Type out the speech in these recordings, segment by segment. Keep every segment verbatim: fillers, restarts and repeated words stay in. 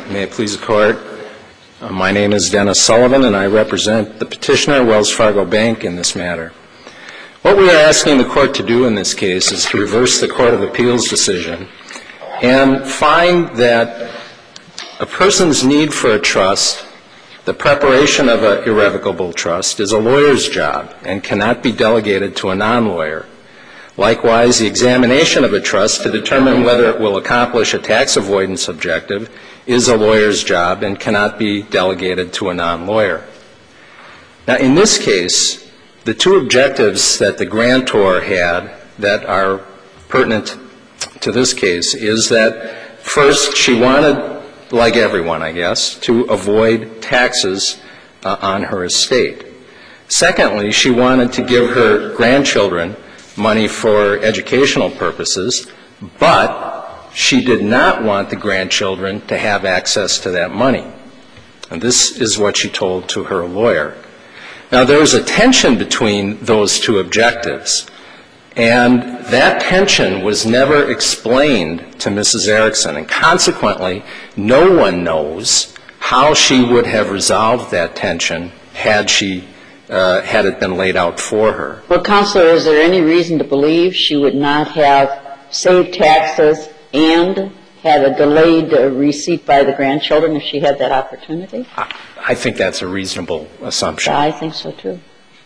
May it please the Court. Uh, my name is Dennis Sullivan, and I represent the petitioner, Wells Fargo Bank, in this matter. What we are asking the Court to do in this case is to reverse the Court of Appeals decision and find that a person's need for a trust, the preparation of an irrevocable trust, is a lawyer's job and cannot be delegated to a non-lawyer. Likewise, the examination of a trust to determine whether it will accomplish a tax avoidance objective is a lawyer's job and cannot be delegated to a non-lawyer. Now, in this case, the two objectives that the grantor had that are pertinent to this case is that, first, she wanted, like everyone, I guess, to avoid taxes uh, on her estate. Secondly, she wanted to give her grandchildren money for educational purposes, but she did not want the grandchildren to have access to that money. And this is what she told to her lawyer. Now, there was a tension between those two objectives, and that tension was never explained to Missus Erickson, and consequently, no one knows how she would have resolved that tension had she Uh, had it been laid out for her. Well, Counselor, is there any reason to believe she would not have saved taxes and had a delayed uh, receipt by the grandchildren if she had that opportunity? I, I think that's a reasonable assumption. I think so, too.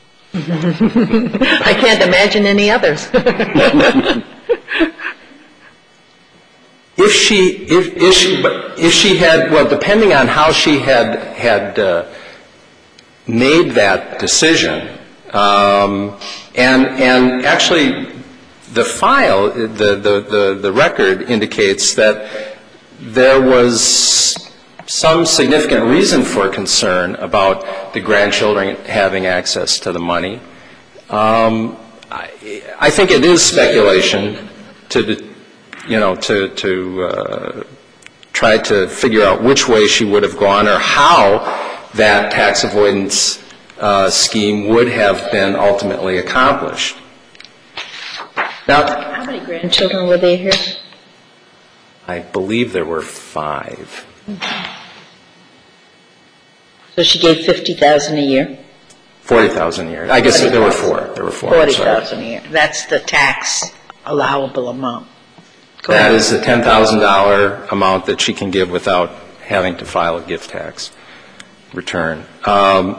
I can't imagine any others. If she, if, if she, if she had, well, depending on how she had, had, uh, made that decision, um, and and actually the file, the, the, the, the record indicates that there was some significant reason for concern about the grandchildren having access to the money. Um, I, I think it is speculation to, you know, to, to uh, try to figure out which way she would have gone or how that tax avoidance uh, scheme would have been ultimately accomplished. Now, how many grandchildren were there here? I believe there were five. Mm-hmm. So she gave fifty thousand a year. Forty thousand a year. I guess there were four. There were four. Forty thousand a year. That's the tax allowable amount. Go that ahead. is the ten thousand dollar amount that she can give without having to file a gift tax return. Um,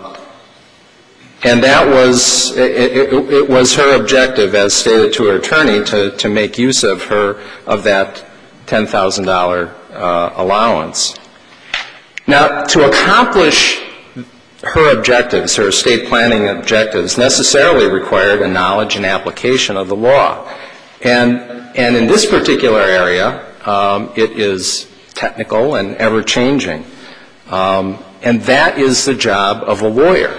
and that was, it, it, it was her objective, as stated to her attorney, to, to make use of her, of that ten thousand dollar uh, allowance. Now, to accomplish her objectives, her estate planning objectives, necessarily required a knowledge and application of the law. And, and in this particular area, um, it is technical and ever-changing. Um, And that is the job of a lawyer.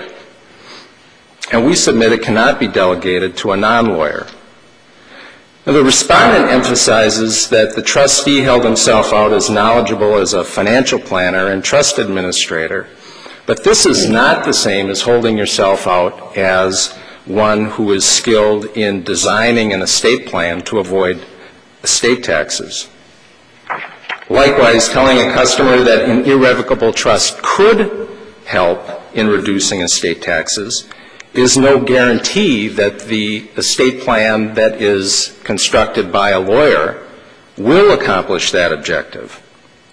And we submit it cannot be delegated to a non-lawyer. Now, the respondent emphasizes that the trustee held himself out as knowledgeable as a financial planner and trust administrator. But this is not the same as holding yourself out as one who is skilled in designing an estate plan to avoid estate taxes. Likewise, telling a customer that an irrevocable trust could help in reducing estate taxes is no guarantee that the estate plan that is constructed by a lawyer will accomplish that objective.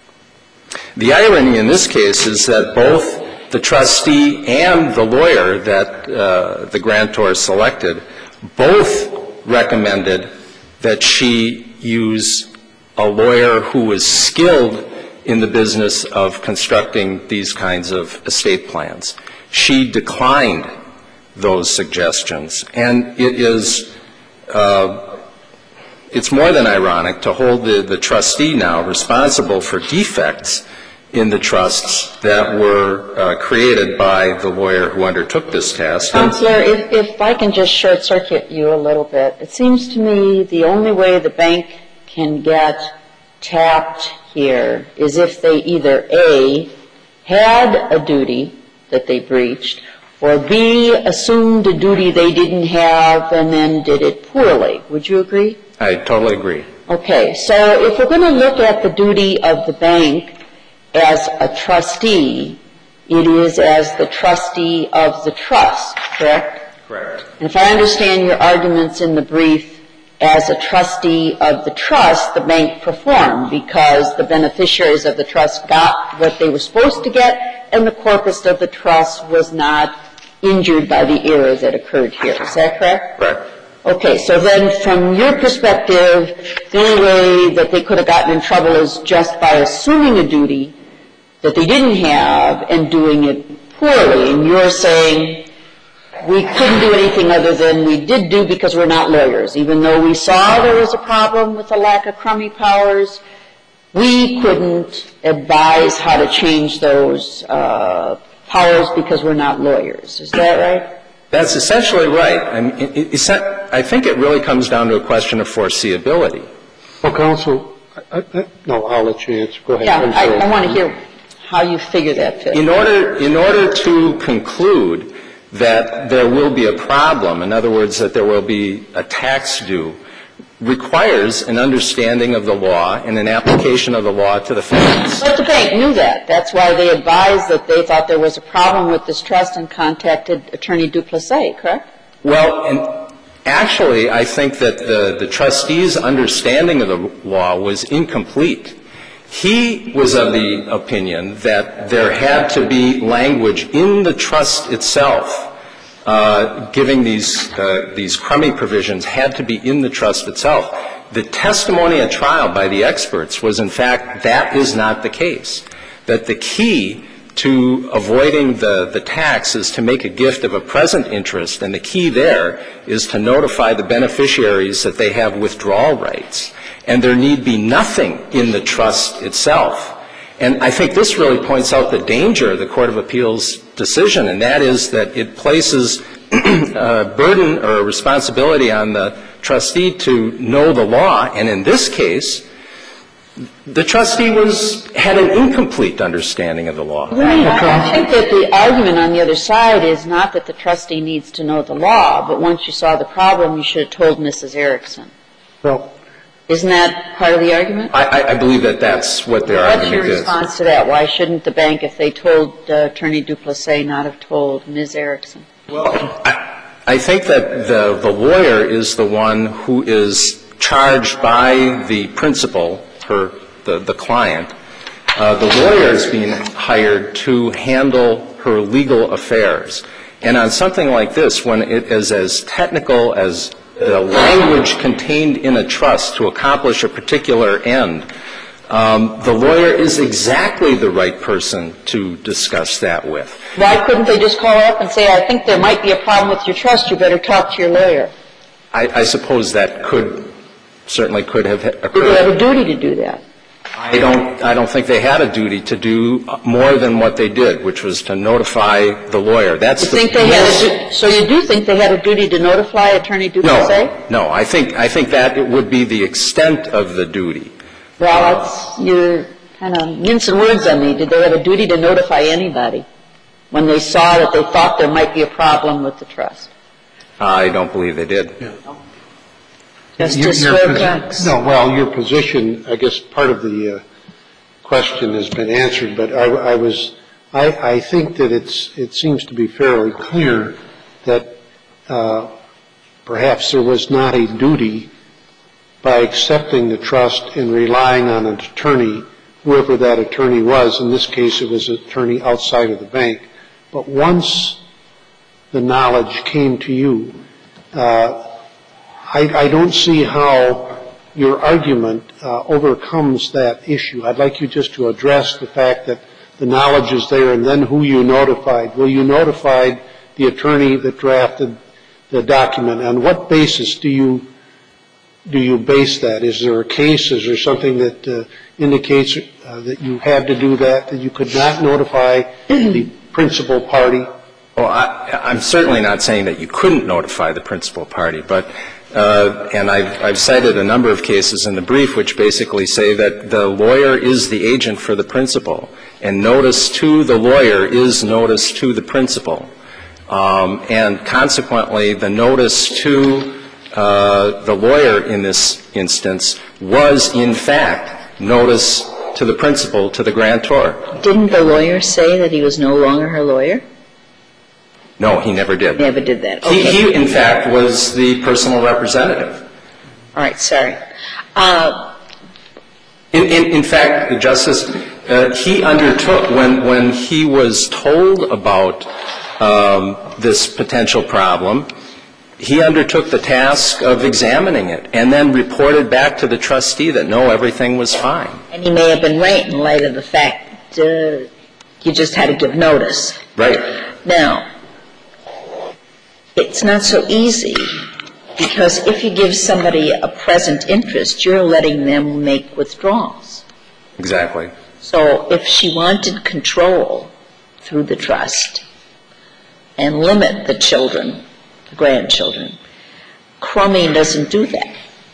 The irony in this case is that both the trustee and the lawyer that uh, the grantor selected both recommended that she use a lawyer who was skilled in the business of constructing these kinds of estate plans. She declined those suggestions, and it is uh, it's more than ironic to hold the, the trustee now responsible for defects in the trusts that were uh, created by the lawyer who undertook this task. Counselor, if, if I can just short-circuit you a little bit, it seems to me the only way the bank can get tapped here is if they either A, had a duty that they breached, or B, assumed a duty they didn't have and then did it poorly. Would you agree? I totally agree. Okay. So if we're going to look at the duty of the bank as a trustee, it is as the trustee of the trust, correct? Correct. And if I understand your arguments in the brief, as a trustee of the trust, the bank performed because the beneficiaries of the trust got what they were supposed to get and the corpus of the trust was not injured by the error that occurred here. Is that correct? Correct. Okay, so then from your perspective, the only way that they could have gotten in trouble is just by assuming a duty that they didn't have and doing it poorly. And you're saying we couldn't do anything other than we did do because we're not lawyers. Even though we saw there was a problem with the lack of crummy powers, we couldn't advise how to change those uh, powers because we're not lawyers. Is that right? That's essentially right. I mean, it, it's not, I think it really comes down to a question of foreseeability. Well, counsel, I, I, no, I'll let you answer. Go ahead. Yeah, I, I want to hear how you figure that fit. In order, in order to conclude that there will be a problem, in other words, that there will be a tax due, requires an understanding of the law and an application of the law to the facts. But the bank knew that. That's why they advised that they thought there was a problem with this trust and contacted Attorney Duplessis, correct? Well, and actually, I think that the, the trustee's understanding of the law was incomplete. He was of the opinion that there had to be language in the trust itself Uh, giving these uh, these crummy provisions had to be in the trust itself. The testimony at trial by the experts was, in fact, that is not the case. That the key to avoiding the, the tax is to make a gift of a present interest, and the key there is to notify the beneficiaries that they have withdrawal rights. And there need be nothing in the trust itself. And I think this really points out the danger of the Court of Appeals decision, and that is that it places a burden or a responsibility on the trustee to know the law, and in this case, the trustee was had an incomplete understanding of the law. Right. I think that the argument on the other side is not that the trustee needs to know the law, but once you saw the problem, you should have told Missus Erickson. Well, isn't that part of the argument? I, I believe that that's what their What's argument is. What's your response to that? Why shouldn't the bank, if they told uh, Attorney Duplessis, not have told Miz Erickson? Well, I, I think that the, the lawyer is the one who is charged by the principal, her, the, the client. Uh, the lawyer is being hired to handle her legal affairs. And on something like this, when it is as technical as the language contained in a trust to accomplish a particular end, um, the lawyer is exactly the right person to discuss that with. Why couldn't they just call up and say, I think there might be a problem with your trust, you better talk to your lawyer? I, I suppose that could, certainly could have occurred. Do they have a duty to do that? I don't, I don't think they had a duty to do more than what they did, which was to notify the lawyer. That's you the think they had a, so you do think they had a duty to notify Attorney Duplessis? No, no. I think, I think that it would be the extent of the duty. Well, it's, you're kind of mincing words on me. Did they have a duty to notify anybody when they saw that they thought there might be a problem with the trust? I don't believe they did. Yeah. Justice your, your Wilcox. No, well, your position, I guess part of the uh, question has been answered, but I, I was, I, I think that it's, it seems to be fairly clear that uh, perhaps there was not a duty by accepting the trust and relying on an attorney, whoever that attorney was. In this case, it was an attorney outside of the bank. But once the knowledge came to you, uh, I, I don't see how your argument uh, overcomes that issue. I'd like you just to address the fact that the knowledge is there and then who you notified. Well, you notified the attorney that drafted the document. On what basis do you do you base that? Is there a case? Is there something that uh, indicates uh, that you had to do that, that you could not notify the principal party? Well, I, I'm certainly not saying that you couldn't notify the principal party, but Uh, and I've, I've cited a number of cases in the brief which basically say that the lawyer is the agent for the principal, and notice to the lawyer is notice to the principal. Um, and consequently, the notice to uh, the lawyer in this instance was, in fact, notice to the principal, to the grantor. Didn't the lawyer say that he was no longer her lawyer? No, he never did. Never did that. Okay. He, he, in fact, was the personal representative. All right, sorry. Uh, in, in, in fact, Justice, uh, he undertook, when, when he was told about um, this potential problem, he undertook the task of examining it and then reported back to the trustee that, no, everything was fine. And he may have been right in light of the fact that uh, you just had to give notice. Right. Now, it's not so easy, because if you give somebody a present interest, you're letting them make withdrawals. Exactly. So if she wanted control through the trust and limit the children, the grandchildren, Crummy doesn't do that.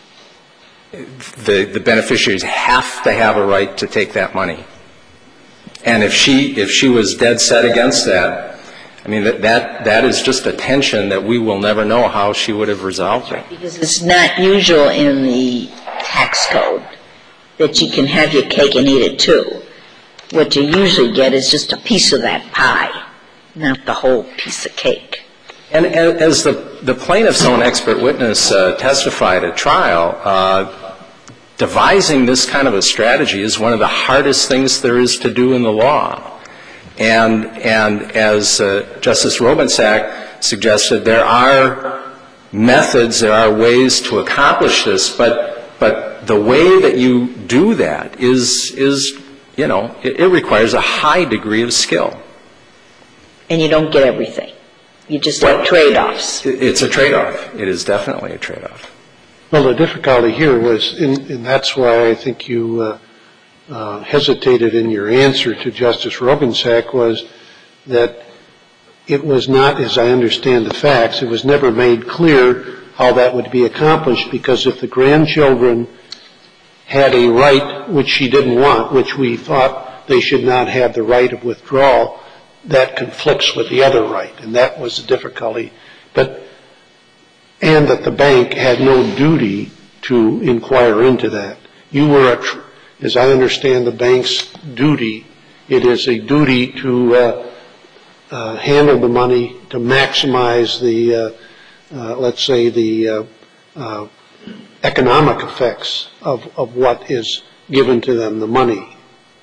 The, the beneficiaries have to have a right to take that money. And if she, if she was dead set against that, I mean, that, that, that is just a tension that we will never know how she would have resolved it. Because it's not usual in the tax code that you can have your cake and eat it too. What you usually get is just a piece of that pie, not the whole piece of cake. And as the, the plaintiff's own expert witness uh, testified at trial, uh, devising this kind of a strategy is one of the hardest things there is to do in the law. And, and as uh, Justice Robensack suggested, there are methods, there are ways to accomplish this, but, but the way that you do that is, is you know, it, it requires a high degree of skill. And you don't get everything. You just have trade-offs. It, it's a trade-off. It is definitely a trade-off. Well, the difficulty here was, in, and that's why I think you uh, uh, hesitated in your answer to Justice Robensack, was that it was not, as I understand the facts, it was never made clear how that would be accomplished, because if the grandchildren had a right which she didn't want, which we thought they should not have the right of withdrawal, that conflicts with the other right, and that was the difficulty. But and that the bank had no duty to inquire into that. You were, a tr- as I understand the bank's duty, it is a duty to uh, uh, handle the money, to maximize the, uh, uh, let's say, the uh, uh, economic effects of, of what is given to them, the money.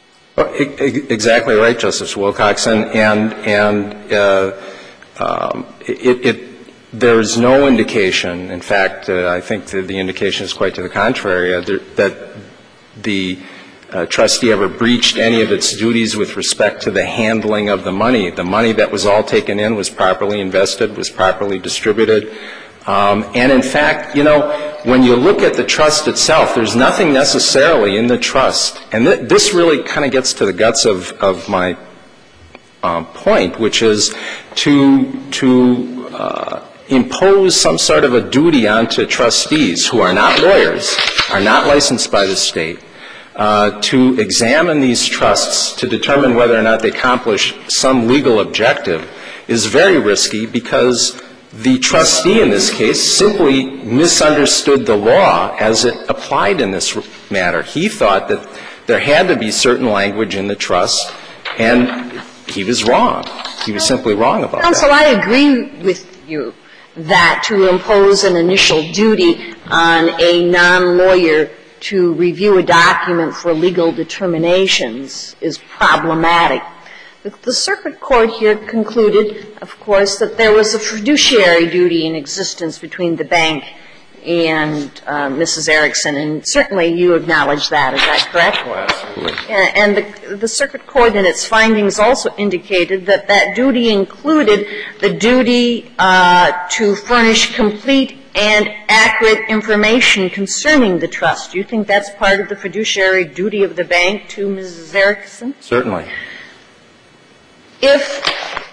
Exactly right, Justice Wilcoxon, and and uh, um, it, it there is no indication. In fact, uh, I think the, the indication is quite to the contrary, uh, there, that the uh, trustee ever breached any of its duties with respect to the handling of the money. The money that was all taken in was properly invested, was properly distributed. Um, and in fact, you know, when you look at the trust itself, there's nothing necessarily in the trust. And th- this really kind of gets to the guts of, of my um, point, which is to, to uh, impose some sort of a duty onto trustees who are not lawyers, are not licensed by the state, uh, to examine these trusts to determine whether or not they accomplish some legal objective is very risky, because the trustee in this case simply misunderstood the law as it applied in this matter. He thought that there had to be certain language in the trust, and he was wrong. He was simply wrong about Counsel, that. I agree with you that to impose an initial duty on a non-lawyer to review a document for legal determinations is problematic. The circuit court here concluded, of course, that there was a fiduciary duty in existence between the bank and uh, Missus Erickson, and certainly you acknowledge that. Is that correct? Oh, absolutely. And the, the circuit court in its findings also indicated that that duty included the duty uh, to furnish complete and accurate information concerning the trust. Do you think that's part of the fiduciary duty of the bank to Missus Erickson? Certainly. If,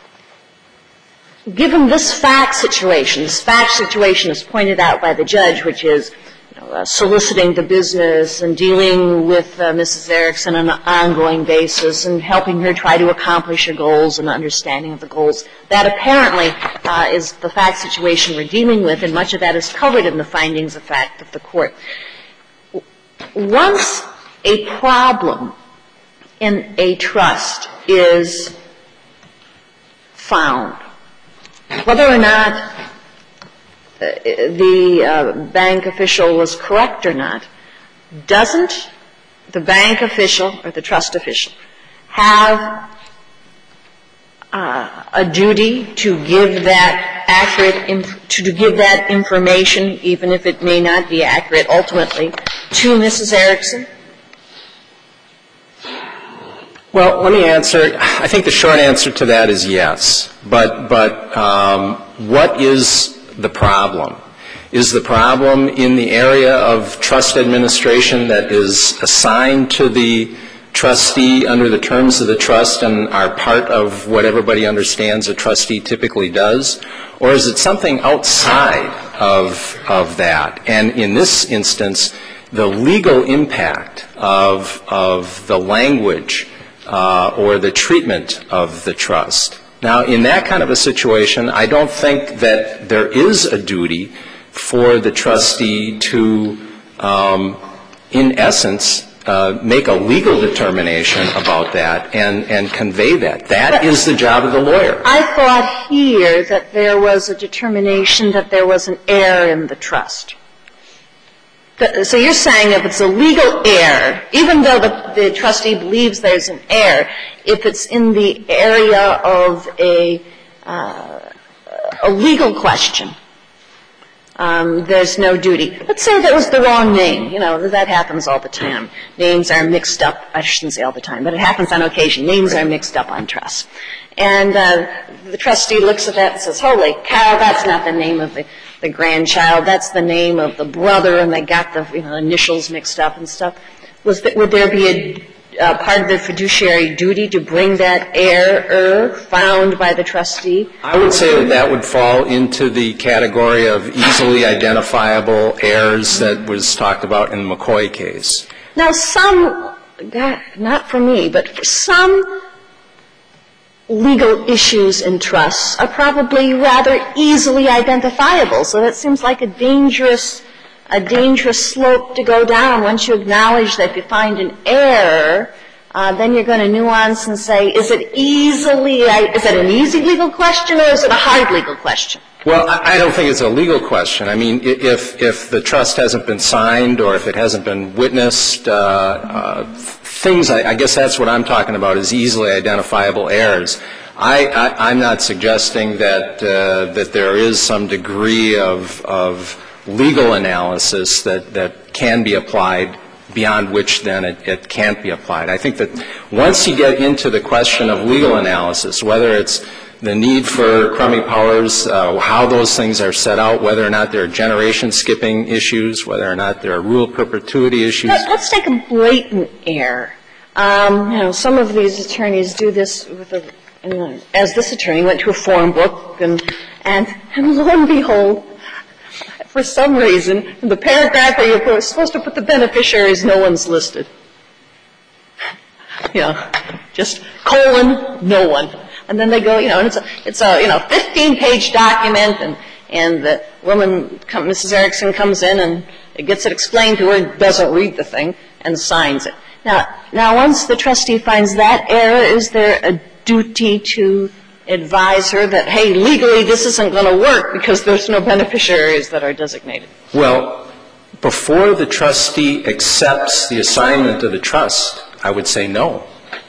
given this fact situation, this fact situation is pointed out by the judge, which is, you know, uh, soliciting the business and dealing with uh, Missus Erickson on an ongoing basis and helping her try to accomplish her goals and understanding of the goals, that apparently uh, is the fact situation we're dealing with, and much of that is covered in the findings of fact of the court. Once a problem in a trust is found, whether or not the uh, bank official was correct or not, doesn't the bank official or the trust official have uh, a duty to give that accurate, inf- to give that information, even if it may not be accurate ultimately, to Missus Erickson? Well, let me answer. I think the short answer to that is yes. But, but um, what is the problem? Is the problem in the area of trust administration that is assigned to the trustee under the terms of the trust and are part of what everybody understands a trustee typically does? Or is it something outside of, of that? And in this instance, the legal impact of, of the language Uh, or the treatment of the trust. Now, in that kind of a situation, I don't think that there is a duty for the trustee to, um, in essence, uh, make a legal determination about that and, and convey that. That is the job of the lawyer. I thought here that there was a determination that there was an error in the trust. So you're saying if it's a legal error, even though the, the trustee believes there's an error, if it's in the area of a, uh, a legal question, um, there's no duty. Let's say that was the wrong name. You know, that happens all the time. Names are mixed up. I shouldn't say all the time, but it happens on occasion. Names are mixed up on trusts. And uh, the trustee looks at that and says, holy cow, that's not the name of the the grandchild, that's the name of the brother, and they got the you know, initials mixed up and stuff. Was that, would there be a uh, part of the fiduciary duty to bring that error found by the trustee? I would say that that would fall into the category of easily identifiable errors that was talked about in the McCoy case. Now, some, not for me, but for some legal issues in trusts are probably rather easily identifiable. So that seems like a dangerous, a dangerous slope to go down. Once you acknowledge that if you find an error, uh, then you're going to nuance and say, is it easily, is it an easy legal question or is it a hard legal question? Well, I don't think it's a legal question. I mean, if if the trust hasn't been signed or if it hasn't been witnessed, uh, uh, things, I, I guess that's what I'm talking about, is easily identifiable errors. I, I, I'm not suggesting that uh, that there is some degree of, of legal analysis that, that can be applied beyond which then it, it can't be applied. I think that once you get into the question of legal analysis, whether it's the need for crummy powers, uh, how those things are set out, whether or not there are generation skipping issues, whether or not there are rule perpetuity issues. Let's take a blatant error. Um, you know, some of these attorneys do this with a, uh, as this attorney went to a form book and, and, and lo and behold, for some reason, in the paragraph where you're supposed to put the beneficiaries, no one's listed. You know, just colon, no one. And then they go, you know, and it's a, it's a, you know, fifteen-page document, and, and the woman, come, Missus Erickson, comes in and it gets it explained to her, doesn't read the thing, and signs it. Now, now, once the trustee finds that error, is there a duty to advise her that, hey, legally this isn't going to work because there's no beneficiaries that are designated? Well, before the trustee accepts the assignment of the trust, I would say no.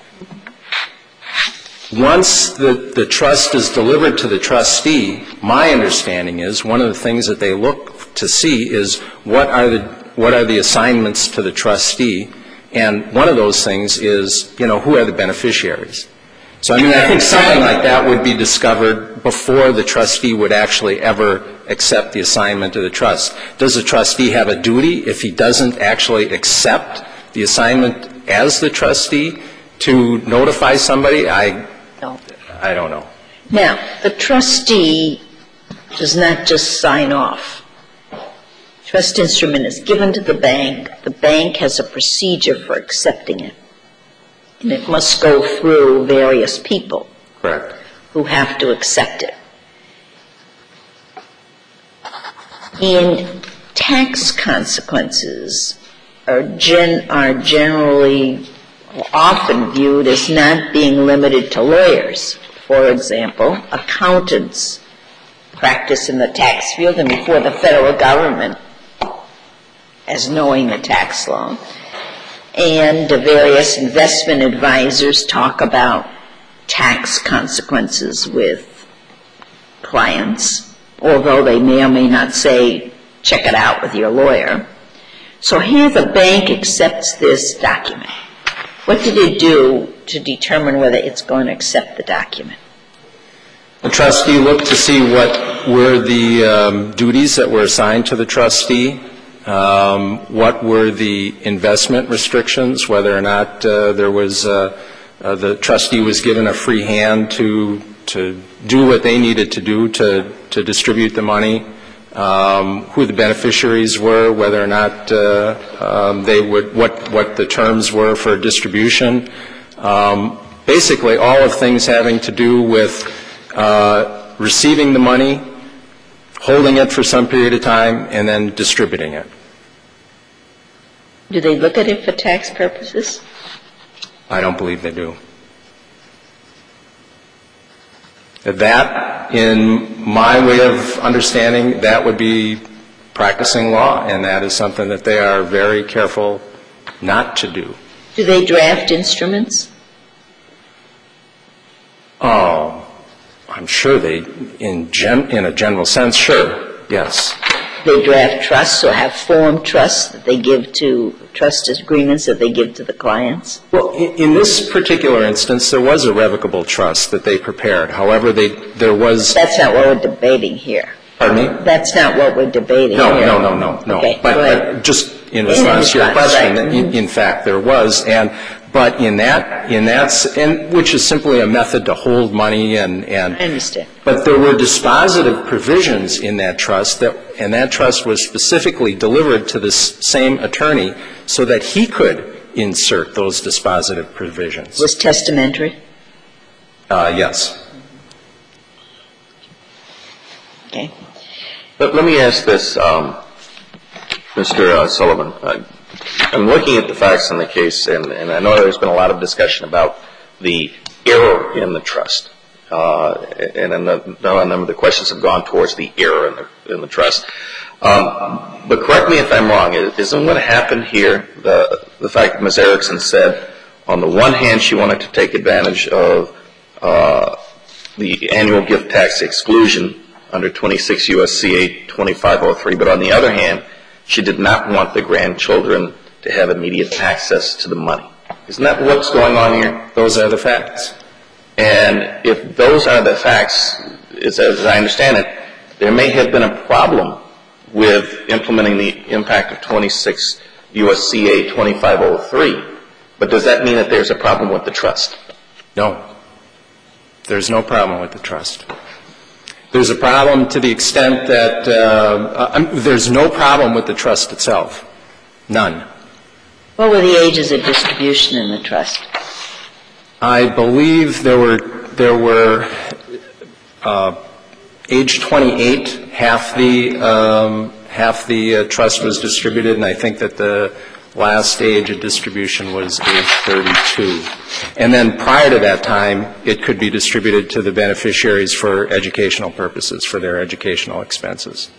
Once the, the trust is delivered to the trustee, my understanding is one of the things that they look to see is what are the what are the assignments to the trustee, and one of those things is, you know, who are the beneficiaries. So, I mean, I think something like that would be discovered before the trustee would actually ever accept the assignment of the trust. Does the trustee have a duty if he doesn't actually accept the assignment as the trustee to notify somebody? I No. I don't know. Now, the trustee does not just sign off. Trust instrument is given to the bank. The bank has a procedure for accepting it. And it must go through various people. Correct. Who have to accept it. And tax consequences are, gen- are generally often viewed as not being limited to lawyers. For example, accountants practice in the tax field and before the federal government as knowing the tax law. And the various investment advisors talk about tax consequences with clients, although they may or may not say, check it out with your lawyer. So here the bank accepts this document. What did it do to determine whether it's going to accept the document? The trustee looked to see what were the um, duties that were assigned to the trustee, um, what were the investment restrictions, whether or not uh, there was uh, uh, the trustee was given a free hand to to do what they needed to do to to distribute the money, um, who the beneficiaries were, whether or not uh, um, they would what what the terms were for distribution. Um, basically, all of things having to do with Uh, receiving the money, holding it for some period of time, and then distributing it. Do they look at it for tax purposes? I don't believe they do. That, in my way of understanding, that would be practicing law, and that is something that they are very careful not to do. Do they draft instruments? Oh, I'm sure they, in gen, in a general sense, sure, yes. They draft trusts or have formed trusts that they give to, trust agreements that they give to the clients? Well, in, in this particular instance, there was a revocable trust that they prepared. However, they, there was... That's not what we're debating here. Pardon me? That's not what we're debating no, here. No, no, no, no, okay, But, but just in response to your question, right. in, in fact, there was. And but in that, in that, and which is simply a method to hold money and, and I understand. But there were dispositive provisions in that trust, that, and that trust was specifically delivered to this same attorney so that he could insert those dispositive provisions. Was testamentary? Uh, yes. Okay. But let me ask this, um, Mister Uh, Sullivan. Uh, I'm looking at the facts in the case, and, and I know there's been a lot of discussion about the error in the trust. Uh, and a number of the questions have gone towards the error in the, in the trust. Um, but correct me if I'm wrong. Isn't what happened here the, the fact that Miz Erickson said, on the one hand, she wanted to take advantage of uh, the annual gift tax exclusion under twenty-six U S C A twenty-five oh three, but on the other hand, she did not want the grandchildren to have immediate access to the money. Isn't that what's going on here? Those are the facts. And if those are the facts, as, as I understand it, there may have been a problem with implementing the impact of twenty-six U S C A twenty-five oh three. But does that mean that there's a problem with the trust? No. There's no problem with the trust. There's a problem to the extent that uh, uh, there's no problem with the trust itself. None. What were the ages of distribution in the trust? I believe there were there were uh, age twenty-eight. Half the um, half the uh, trust was distributed, and I think that the last age of distribution was age thirty-two. And then prior to that time, it could be distributed to the beneficiaries for educational purposes, for their educational expenses.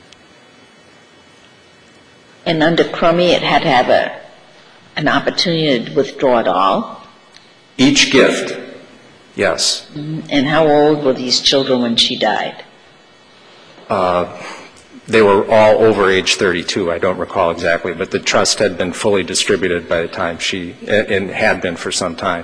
And under Crummy, it had to have a an opportunity to withdraw it all? Each gift, yes. Mm-hmm. And how old were these children when she died? Uh, they were all over age thirty-two. I don't recall exactly, but the trust had been fully distributed by the time she, and had been for some time.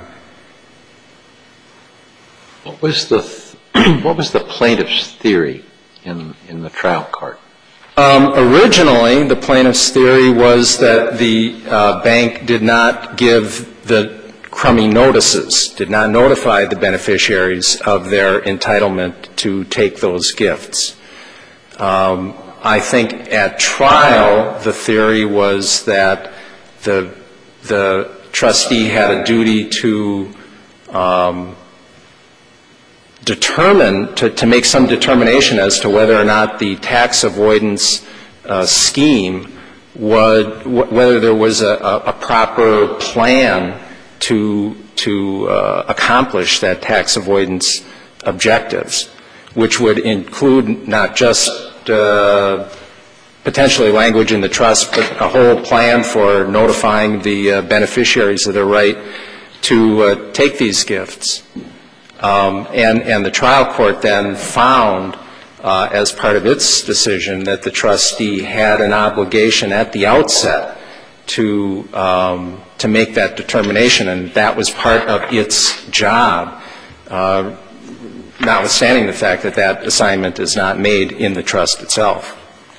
What was the what was the plaintiff's theory in in the trial court? Um, originally, the plaintiff's theory was that the uh, bank did not give the crummy notices, did not notify the beneficiaries of their entitlement to take those gifts. Um, I think at trial, the theory was that the the trustee had a duty to um, determine, to, to make some determination as to whether or not the tax avoidance uh, scheme would, wh- whether there was a, a, a proper plan to, to uh, accomplish that tax avoidance objectives, which would include not just uh, potentially language in the trust, but a whole plan for notifying the uh, beneficiaries of their right to uh, take these gifts. Um, and, and the trial court then found, uh, as part of its decision, that the trustee had an obligation at the outset to um, to make that determination, and that was part of its job, uh, notwithstanding the fact that that assignment is not made in the trust itself.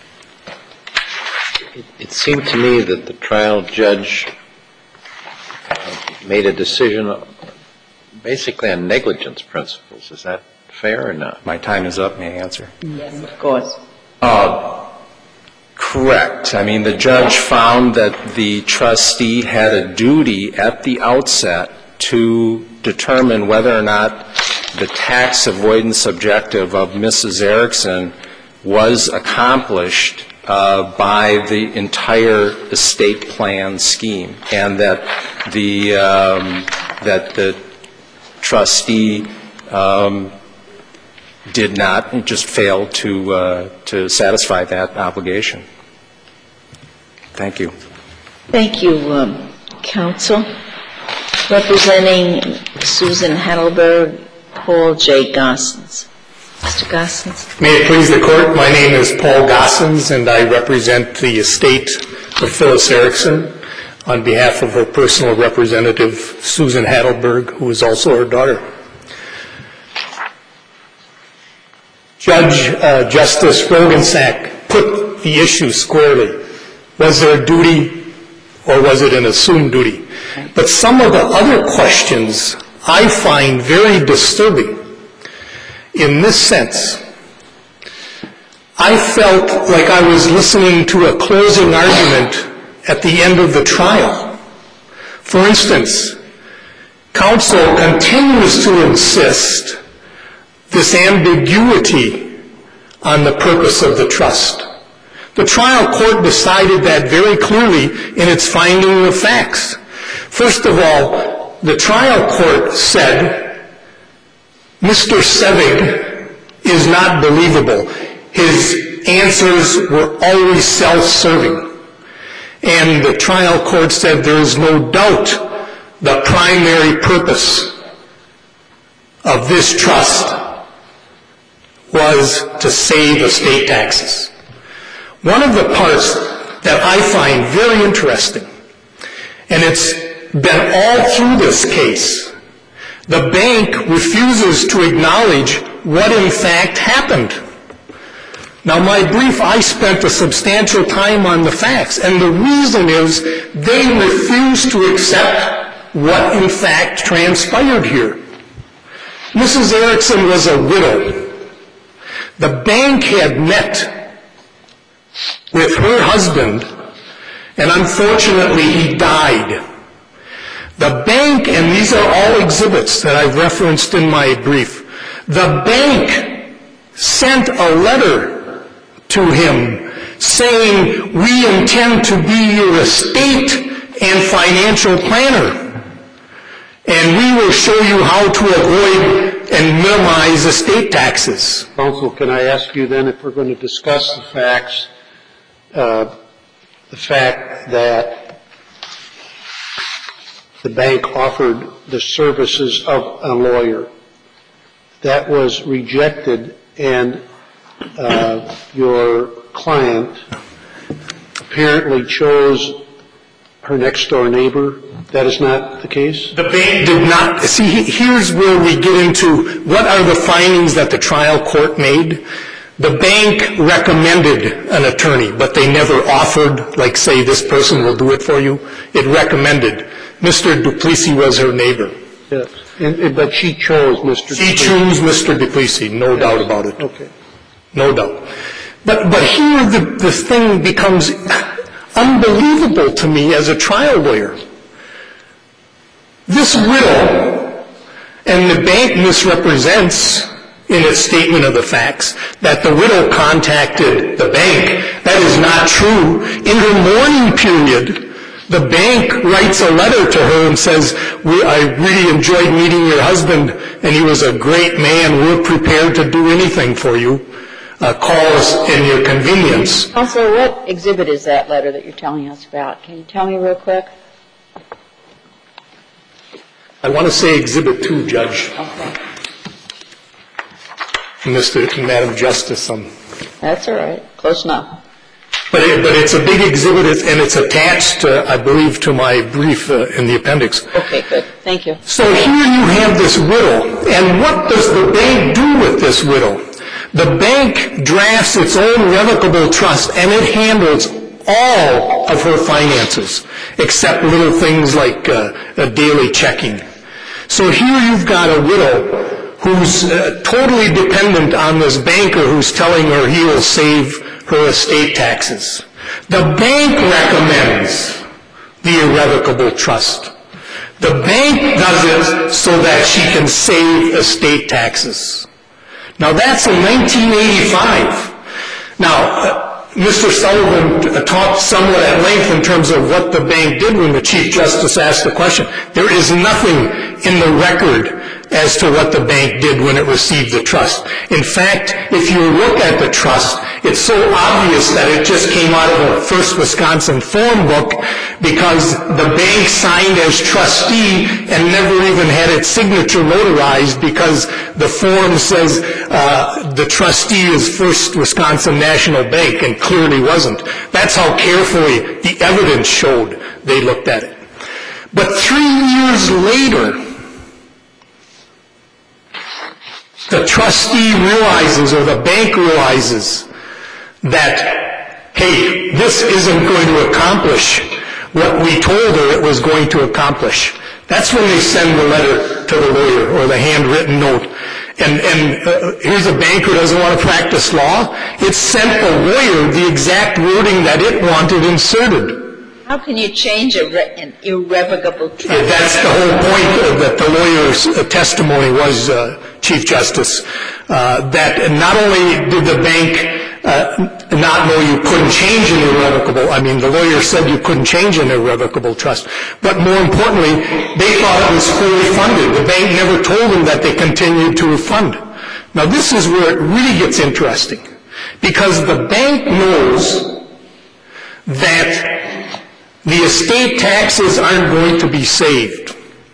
It, it seemed to me that the trial judge made a decision basically on negligence principles. Is that fair or not? My time is up. May I answer? Yes, of course. Uh, correct. I mean, the judge found that the trustee had a duty at the outset to determine whether or not the tax avoidance objective of Missus Erickson was accomplished uh, by the entire estate plan scheme, and that the um, that the trustee um, did not, just failed to uh, to satisfy that obligation. Thank you. Thank you, um, counsel. Representing Susan Heidelberg, Paul J. Gossens. Mister Gossens. May it please the Court, my name is Paul Gossens, and I represent the estate of Phyllis Erickson on behalf of her personal representative, Susan Heidelberg, who is also her daughter. Judge uh, Justice Rogensack put the issue squarely. Was there a duty or was it an assumed duty? But some of the other questions I find very disturbing in this sense. I felt like I was listening to a closing argument at the end of the trial. For instance, counsel continues to insist this ambiguity on the purpose of the trust. The trial court decided that very clearly in its finding of facts. First of all, the trial court said Mister Sevig is not believable. His answers were always self-serving. And the trial court said there is no doubt the primary purpose of this trust was to save estate taxes. One of the parts that I find very interesting, and it's been all through this case, the bank refuses to acknowledge what in fact happened. Now, my brief, I spent a substantial time on the facts, and the reason is they refuse to accept what in fact transpired here. Missus Erickson was a widow. The bank had met with her husband, and unfortunately he died. The bank, and these are all exhibits that I've referenced in my brief, the bank sent a letter to him saying, we intend to be your estate and financial planner, and we will show you how to avoid and minimize estate taxes. Counsel, can I ask you then, if we're going to discuss the facts, uh, the fact that the bank offered the services of a lawyer that was rejected, and uh, your client apparently chose her next door neighbor. That is not the case? The bank did not. See, here's where we get into what are the findings that the trial court made. The bank recommended an attorney, but they never offered, like, say, this person will do it for you. It recommended. Mister Duplessis was her neighbor. Yes. And, and, but she chose Mister She Duplessis. chose Mister Duplessis, no yes. doubt about it. Okay. No doubt. But, but here the, the thing becomes unbelievable to me as a trial lawyer. This widow, and the bank misrepresents in its statement of the facts that the widow contacted the bank. That is not true. In her mourning period, The bank writes a letter to her and says, we, I really enjoyed meeting your husband, and he was a great man. We're prepared to do anything for you. Uh, call us in your convenience. Counselor, what exhibit is that letter that you're telling us about? Can you tell me real quick? I want to say Exhibit two, Judge. Okay. Mister and Madam Justice. Um, That's all right. Close enough. But, it, but it's a big exhibit, and it's attached, uh, I believe, to my brief uh, in the appendix. Okay, good. Thank you. So here you have this widow, and what does the bank do with this widow? The bank drafts its own revocable trust, and it handles all of her finances, except little things like uh, a daily checking. So here you've got a widow who's uh, totally dependent on this banker who's telling her he will save her estate taxes. The bank recommends the irrevocable trust. The bank does it so that she can save estate taxes. Now that's in nineteen eighty-five. Now, uh, Mister Sullivan uh, talked somewhat at length in terms of what the bank did when the Chief Justice asked the question. There is nothing in the record as to what the bank did when it received the trust. In fact, if you look at the trust, it's so obvious that it just came out of a First Wisconsin form book because the bank signed as trustee and never even had its signature notarized because the form says uh, the trustee is First Wisconsin National Bank, and clearly wasn't. That's how carefully the evidence showed they looked at it. But three years later, the trustee realizes, or the bank realizes, that, hey, this isn't going to accomplish what we told her it was going to accomplish. That's when they send the letter to the lawyer, or the handwritten note. And, and uh, here's a bank who doesn't want to practice law. It sent the lawyer the exact wording that it wanted inserted. How can you change a re- an irrevocable trust? Yeah, that's the whole point of that the lawyer's uh, testimony was, uh, Chief Justice, uh, that not only did the bank uh, not know you couldn't change an irrevocable, I mean, the lawyer said you couldn't change an irrevocable trust, but more importantly, they thought it was fully funded. The bank never told them that they continued to refund. Now, this is where it really gets interesting, because the bank knows that the estate taxes aren't going to be saved.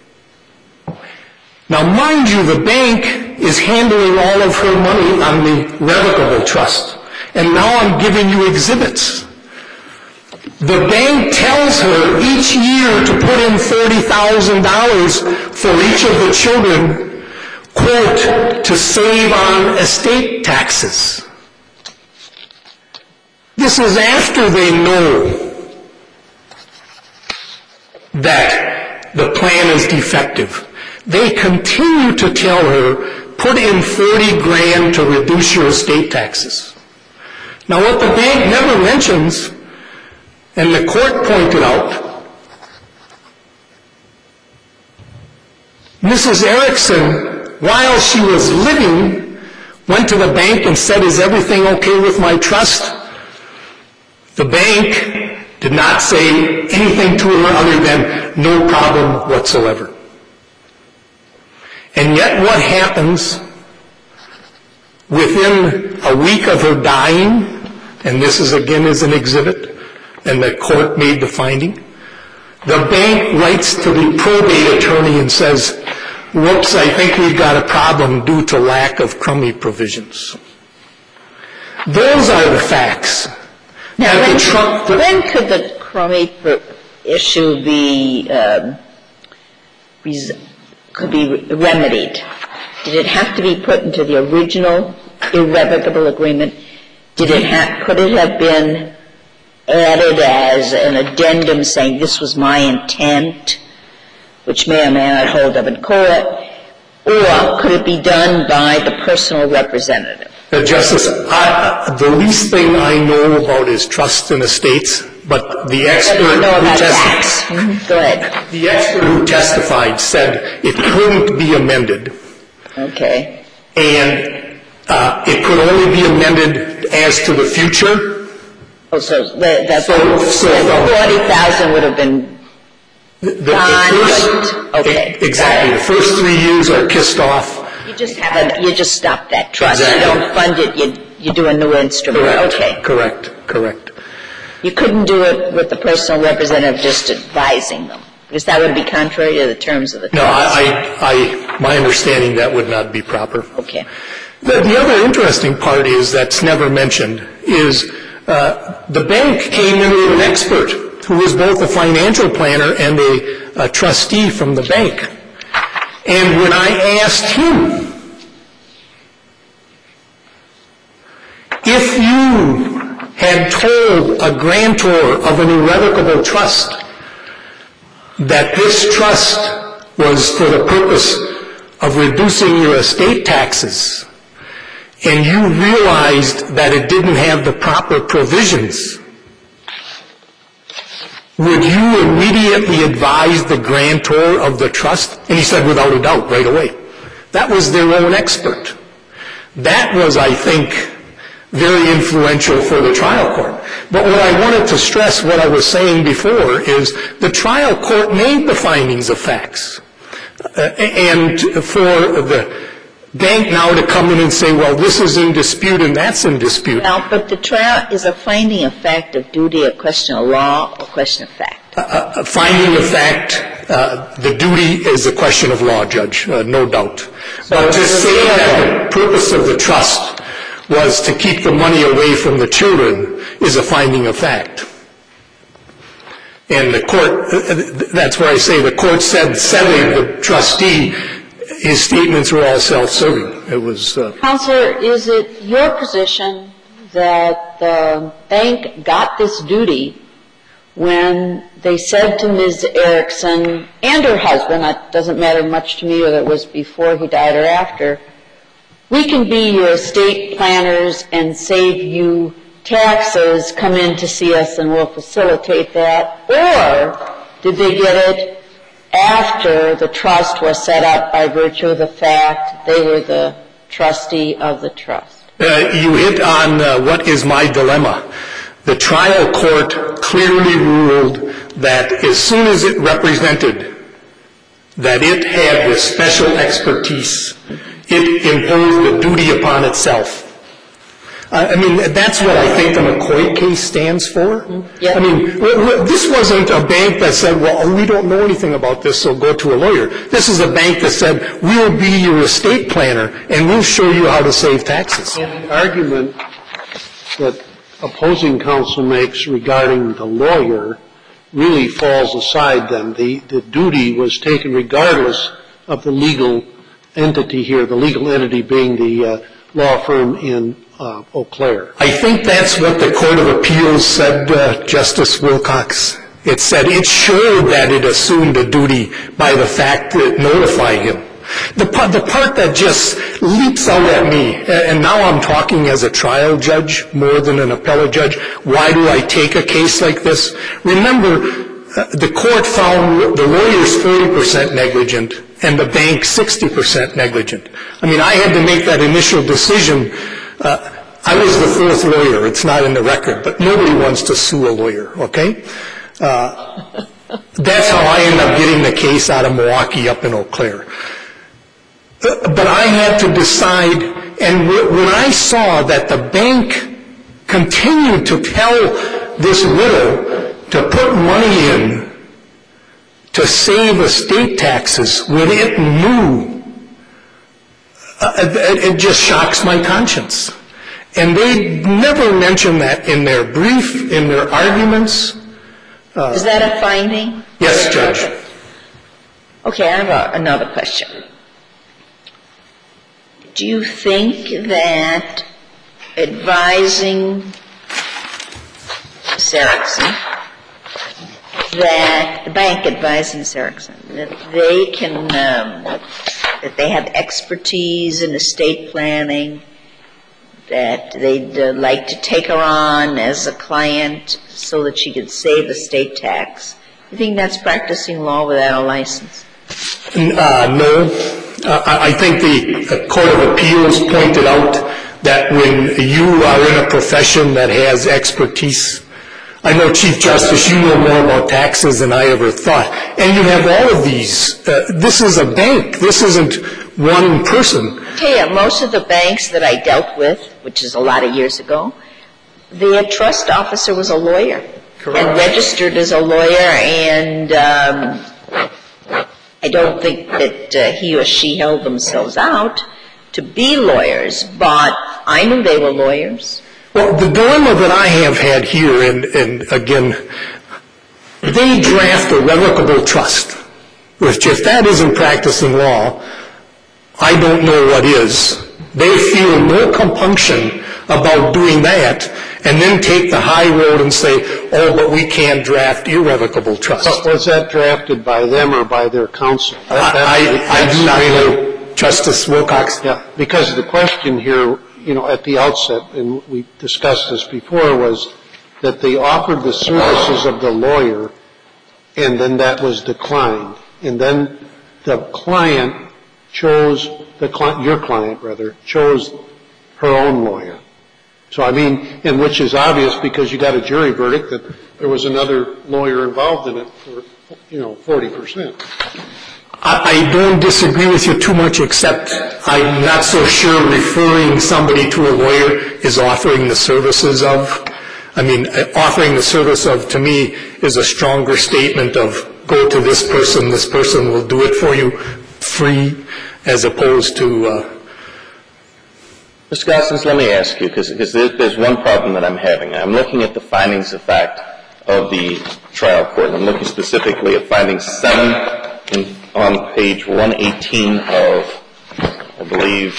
Now, mind you, the bank is handling all of her money on the revocable trust. And now I'm giving you exhibits. The bank tells her each year to put in thirty thousand dollars for each of the children, quote, to save on estate taxes. This is after they know that the plan is defective. They continue to tell her, put in thirty grand to reduce your estate taxes. Now, what the bank never mentions, and the court pointed out, Missus Erickson, while she was living, went to the bank and said, is everything okay with my trust? The bank did not say anything to her other than no problem whatsoever. And yet what happens within a week of her dying, and this is again is an exhibit, and the court made the finding, the bank writes to the probate attorney and says, whoops, I think we've got a problem due to lack of crummy provisions. Those are the facts. Now, when, Trump, the, when could the crummy issue be um, res- could be remedied? Did it have to be put into the original irrevocable agreement? Did it have, could it have been added as an addendum saying this was my intent, which may or may not hold up in court, or could it be done by the personal representative? Uh, Justice, I, the least thing I know about is trust and estates, but the expert who testified, mm-hmm. Go ahead. The expert who testified said it couldn't be amended. Okay. And uh, it could only be amended as to the future, Oh, so the, the, So- so the from- forty thousand would have been The- the gone, first- but, okay. e- Exactly. The first three years are kissed off. You just haven't, you just stop that trust. You Exactly. don't fund it, you, you do a new instrument. Correct. Okay. Correct, correct. You couldn't do it with the personal representative just advising them, because that would be contrary to the terms of the No, trust. I, I, I- my understanding, that would not be proper. Okay. The, the other interesting part is, that's never mentioned, is uh, the bank came in with an expert who was both a financial planner and a, a trustee from the bank. And when I asked him, if you had told a grantor of an irrevocable trust that this trust was for the purpose of reducing your estate taxes, and you realized that it didn't have the proper provisions, would you immediately advise the grantor of the trust? And he said, without a doubt, right away. That was their own expert. That was, I think, very influential for the trial court. But what I wanted to stress, what I was saying before, is the trial court made the findings of facts. Uh, and for the bank now to come in and say, well, this is in dispute and that's in dispute. Well, but the trial is a finding of fact of duty, a question of law, or a question of fact. Uh, a finding of fact, uh, the duty is a question of law, Judge, uh, no doubt. So but to say that the purpose of the trust was to keep the money away from the children is a finding of fact. And the court, that's where I say the court said, setting the trustee, his statements were all self-serving. It was... Uh, Counselor, is it your position that the bank got this duty when they said to Miz Erickson and her husband, it doesn't matter much to me whether it was before he died or after, we can be your estate planners and save you taxes, come in to see us and we'll facilitate that? Or did they get it after the trust was set up by virtue of the fact they were the trustee of the trust? Uh, you hit on uh, what is my dilemma. The trial court clearly ruled that as soon as it represented that it had this special expertise, it imposed a duty upon itself. Uh, I mean, that's what I think the McCoy case stands for. Mm-hmm. Yep. I mean, w- w- this wasn't a bank that said, well, we don't know anything about this, so go to a lawyer. This is a bank that said, we'll be your estate planner and we'll show you how to save taxes. And the argument that opposing counsel makes regarding the lawyer really falls aside then. The, the duty was taken regardless of the legal entity here, the legal entity being the uh, law firm in uh, Eau Claire. I think that's what the Court of Appeals said, uh, Justice Wilcox. It said it showed that it assumed a duty by the fact that it notified him. The part, the part that just leaps out at me, and now I'm talking as a trial judge more than an appellate judge, why do I take a case like this? Remember, uh, the court found the lawyers forty percent negligent and the bank sixty percent negligent. I mean, I had to make that initial decision. Uh, I was the fourth lawyer. It's not in the record, but nobody wants to sue a lawyer, okay? Uh, that's how I ended up getting the case out of Milwaukee up in Eau Claire. But I had to decide, and when I saw that the bank continued to tell this widow to put money in to save estate taxes when it knew, uh, it, it just shocks my conscience. And they never mention that in their brief, in their arguments. Uh, Is that a finding? yes, Judge. Okay, I have a, another question. Do you think that advising Erickson, that the bank advising Erickson, that they can, um, that they have expertise in estate planning, that they'd uh, like to take her on as a client so that she could save estate tax? You think that's practicing law without a license? Uh, no. Uh, I think the Court of Appeals pointed out that when you are in a profession that has expertise, I know, Chief Justice, you know more about taxes than I ever thought, and you have all of these. Uh, this is a bank. This isn't one person. I tell you, most of the banks that I dealt with, which is a lot of years ago, the trust officer was a lawyer. Correct. And registered as a lawyer, and um, I don't think that uh, he or she held themselves out to be lawyers, but I knew they were lawyers. Well, the dilemma that I have had here, and, and again, they draft a revocable trust, which if that isn't practicing law, I don't know what is. They feel no compunction about doing that, and then take the high road and say, oh, but we can't draft irrevocable trust. But was that drafted by them or by their counsel? That, I, I, I do not know, Justice Wilcox. Yeah, because the question here, you know, at the outset, and we discussed this before, was that they offered the services of the lawyer, and then that was declined. And then the client chose, the client, your client, rather, chose her own lawyer. So, I mean, and which is obvious because you got a jury verdict that there was another lawyer involved in it for, you know, forty percent. I, I don't disagree with you too much, except I'm not so sure referring somebody to a lawyer is offering the services of. I mean, offering the service of, to me, is a stronger statement of go to this person, this person will do it for you free, as opposed to... Uh, Mister Gossens, let me ask you, because there's one problem that I'm having. I'm looking at the findings of fact of the trial court, and I'm looking specifically at finding seven in, on page one eighteen of, I believe,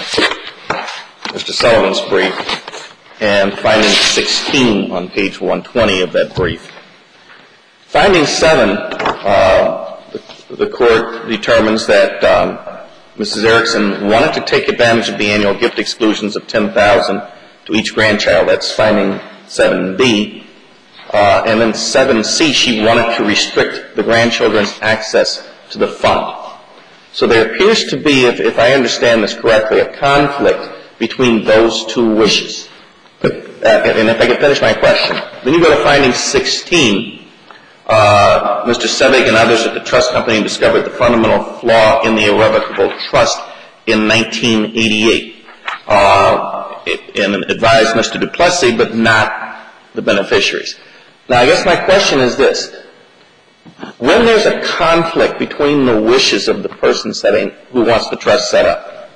Mister Sullivan's brief, and finding sixteen on page one twenty of that brief. Finding seven, uh, the, the court determines that um, Missus Erickson wanted to take advantage of the annual gift exclusions of ten thousand dollars to each grandchild. That's finding seven B. Uh, and then seven C, she wanted to restrict the grandchildren's access to the fund. So there appears to be, if, if I understand this correctly, a conflict between those two wishes. But, uh, and if I can finish my question, then you go to finding sixteen. Uh, Mister Sebig and others at the trust company discovered the fundamental flaw in the irrevocable trust in nineteen eighty-eight, uh, and advised Mister Duplessis, but not the beneficiaries. Now, I guess my question is this. When there's a conflict between the wishes of the person setting, who wants the trust set up,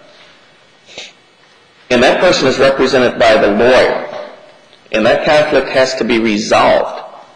and that person is represented by the lawyer, and that conflict has to be resolved,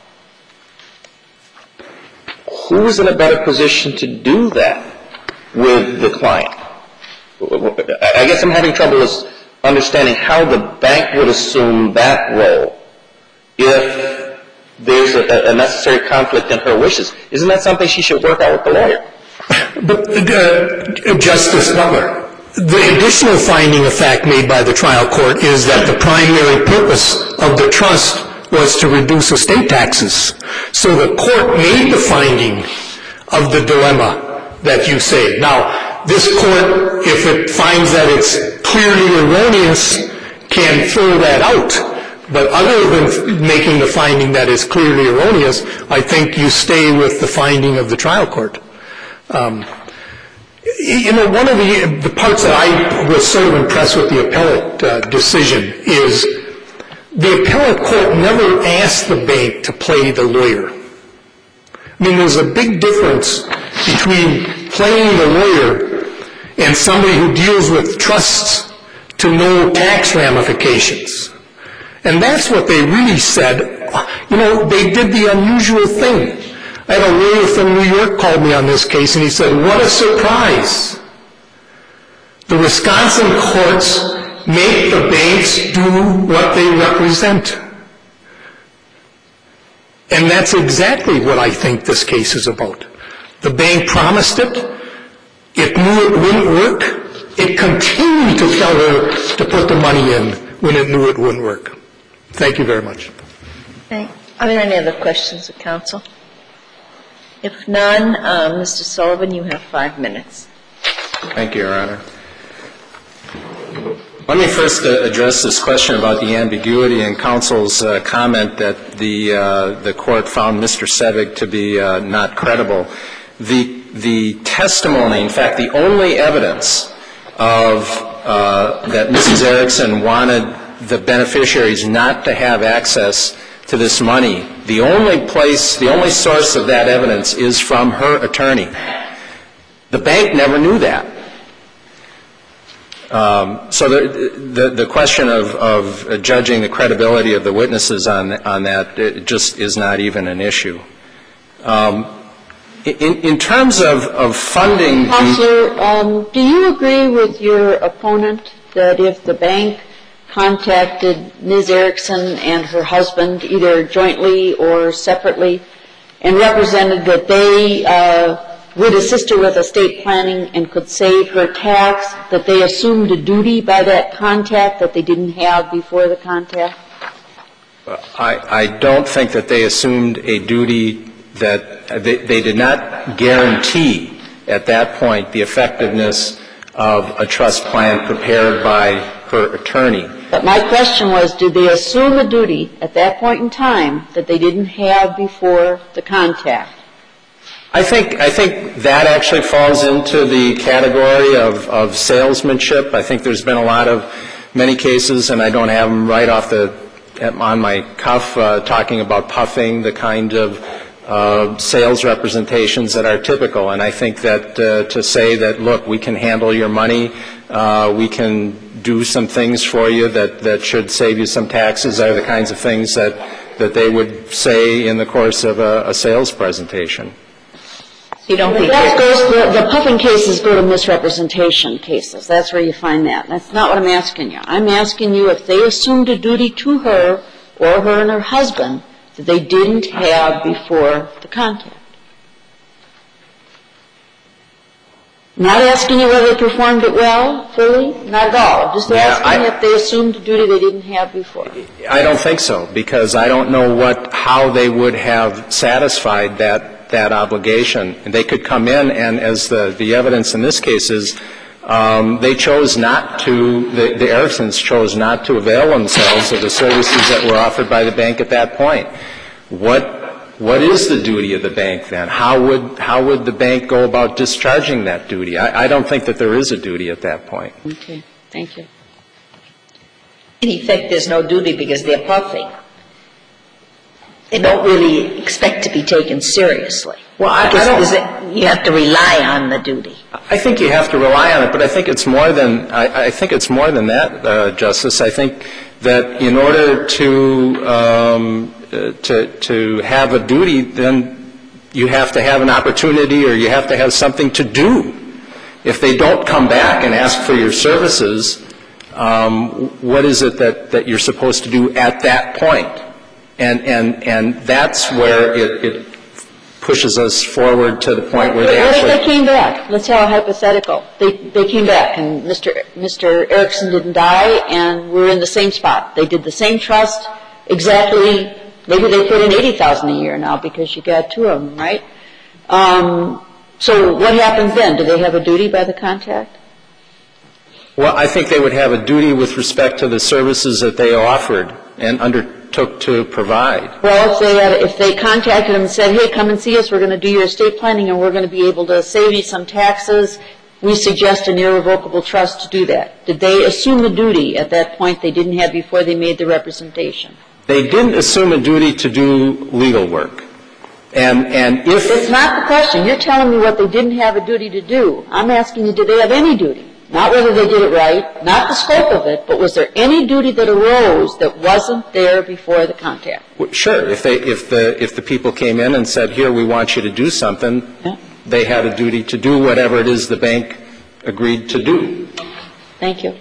who is in a better position to do that with the client? I guess I'm having trouble understanding how the bank would assume that role if there's a, a necessary conflict in her wishes. Isn't that something she should work out with the lawyer? But, uh, Justice Butler, the additional finding of fact made by the trial court is that the primary purpose of the trust was to reduce estate taxes. So the court made the finding of the dilemma that you say. Now, this court, if it finds that it's clearly erroneous, can throw that out. But other than making the finding that is clearly erroneous, I think you stay with the finding of the trial court. Um, you know, one of the, the parts that I was sort of impressed with the appellate uh, decision is the appellate court never asked the bank to play the lawyer. I mean, there's a big difference between playing the lawyer and somebody who deals with trusts to know tax ramifications. And that's what they really said. You know, they did the unusual thing. I had a lawyer from New York called me on this case, and he said, what a surprise. The Wisconsin courts make the banks do what they represent. And that's exactly what I think this case is about. The bank promised it. It knew it wouldn't work. It continued to tell her to put the money in when it knew it wouldn't work. Thank you very much. Okay. Are there any other questions of counsel? If none, uh, Mister Sullivan, you have five minutes. Thank you, Your Honor. Let me first uh, address this question about the ambiguity in counsel's uh, comment that the uh, the court found Mister Sevig to be uh, not credible. The the testimony, in fact, the only evidence of uh, that Missus Erickson wanted the beneficiaries not to have access to this money, the only place, the only source of that evidence is from her attorney. The bank never knew that. Um, so the, the the question of, of judging the credibility of the witnesses on on that it just is not even an issue. Um, in, in terms of, of funding, Counselor, um, do you agree with your opponent that if the bank contacted Miz Erickson and her husband either jointly or separately and represented that they uh, would assist her with estate planning and could save her tax, that they assumed a duty by that contact that they didn't have before the contact? I, I don't think that they assumed a duty that they, they did not guarantee at that point the effectiveness of a trust plan prepared by her attorney. But my question was, did they assume a duty at that point in time that they didn't have before the contact? I think I think that actually falls into the category of, of salesmanship. I think there's been a lot of many cases, and I don't have them right off the on my cuff, uh, talking about puffing, the kind of uh, sales representations that are typical. And I think that uh, to say that, look, we can handle your money, uh, we can do some things for you that, that should save you some taxes are the kinds of things that, that they would say in the course of a, a sales presentation. You don't think that goes, the, the puffing cases go to misrepresentation cases. That's where you find that. That's not what I'm asking you. I'm asking you if they assumed a duty to her or her and her husband that they didn't have before the contact. Not asking you whether they performed it well, fully, not at all. Just Yeah, asking I, if they assumed a duty they didn't have before. I don't think so, because I don't know what how they would have satisfied that that obligation. And they could come in, and as the, the evidence in this case is, um, they chose not to, the, the Ericksons chose not to avail themselves of the services that were offered by the bank at that point. What What is the duty of the bank then? How would how would the bank go about discharging that duty? I, I don't think that there is a duty at that point. Okay. Thank you. in effect there's no duty because they're puffing? They don't really expect to be taken seriously. Well, I, because I don't, it, you have to rely on the duty. I think you have to rely on it, but I think it's more than I, I think it's more than that, uh, Justice. I think that in order to um, uh, to to have a duty, then you have to have an opportunity, or you have to have something to do. If they don't come back and ask for your services, um, what is it that, that you're supposed to do at that point? And and and that's where it, it pushes us forward to the point where they what actually. What if they came back? Let's have a hypothetical. They they came back, and Mister Mister Erickson didn't die, and we're in the same spot. They did the same trust exactly. Maybe they put in eighty thousand a year now because you got two of them, right? Um, so what happens then? Do they have a duty by the contact? Well, I think they would have a duty with respect to the services that they offered and undertook to provide. Well, if they had, if they contacted them and said, "Hey, come and see us. We're going to do your estate planning, and we're going to be able to save you some taxes. We suggest an irrevocable trust to do that." Did they assume a duty at that point they didn't have before they made the representation? They didn't assume a duty to do legal work. And and if It's not the question. You're telling me what they didn't have a duty to do. I'm asking you, did they have any duty? Not whether they did it right, not the scope of it, but was there any duty that arose that wasn't there before the contact? Sure. If they if the if the people came in and said, "Here, we want you to do something," Yeah. they had a duty to do whatever it is the bank agreed to do. Thank you.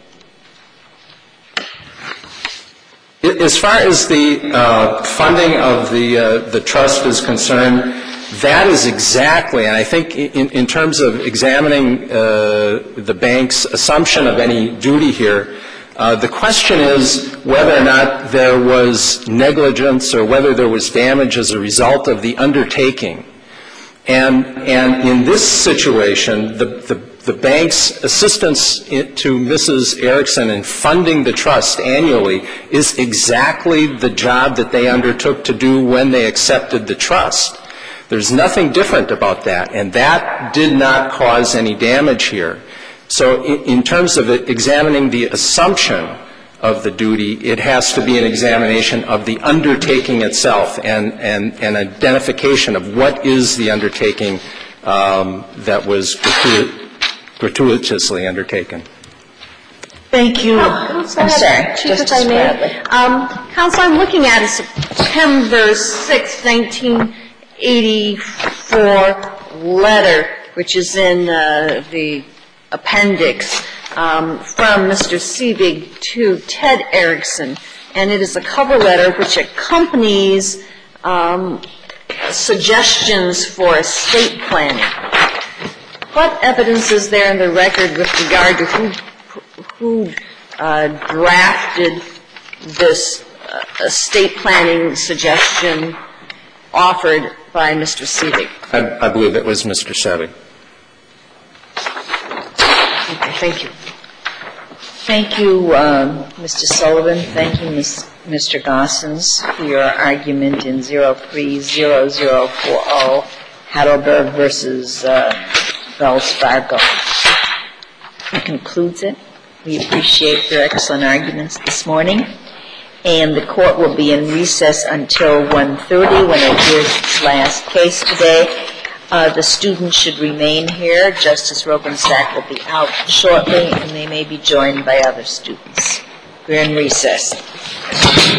As far as the uh, funding of the uh, the trust is concerned, that is exactly, and I think in, in terms of examining uh, the bank's assumption of any duty here, uh, the question is whether or not there was negligence or whether there was damage as a result of the undertaking. And and in this situation, the the, the bank's assistance to Missus Erickson in funding the trust annually is exactly the job that they undertook to do when they accepted the trust. There's nothing different about that, and that did not cause any damage here. So in, in terms of it, examining the assumption of the duty, it has to be an examination of the undertaking itself and, and, and identification of what is the undertaking um, that was gratu- gratuitously undertaken. Thank you. Oh, Counsel, I'm sorry, Chief, if Justice I may. Bradley. Um, Counsel, I'm looking at a September sixth, nineteen eighty-four letter, which is in uh, the appendix, um, from Mister Siebig to Ted Erickson, and it is a cover letter which accompanies um, suggestions for estate planning. What evidence is there in the record with regard to who, who uh, drafted this uh, estate planning suggestion offered by Mister Siebig? I, I believe it was Mister Siebig. Okay, thank you. Thank you, um, Mister Sullivan. Thank you, Mister Gossens, for your argument in zero three zero zero four zero, Heidelberg versus uh, Wells Fargo. That concludes it. We appreciate your excellent arguments this morning. And the court will be in recess until one thirty when it hears its last case today. Uh, the students should remain here. Justice Rogenstack will be out shortly, and they may be joined by other students. We're in recess.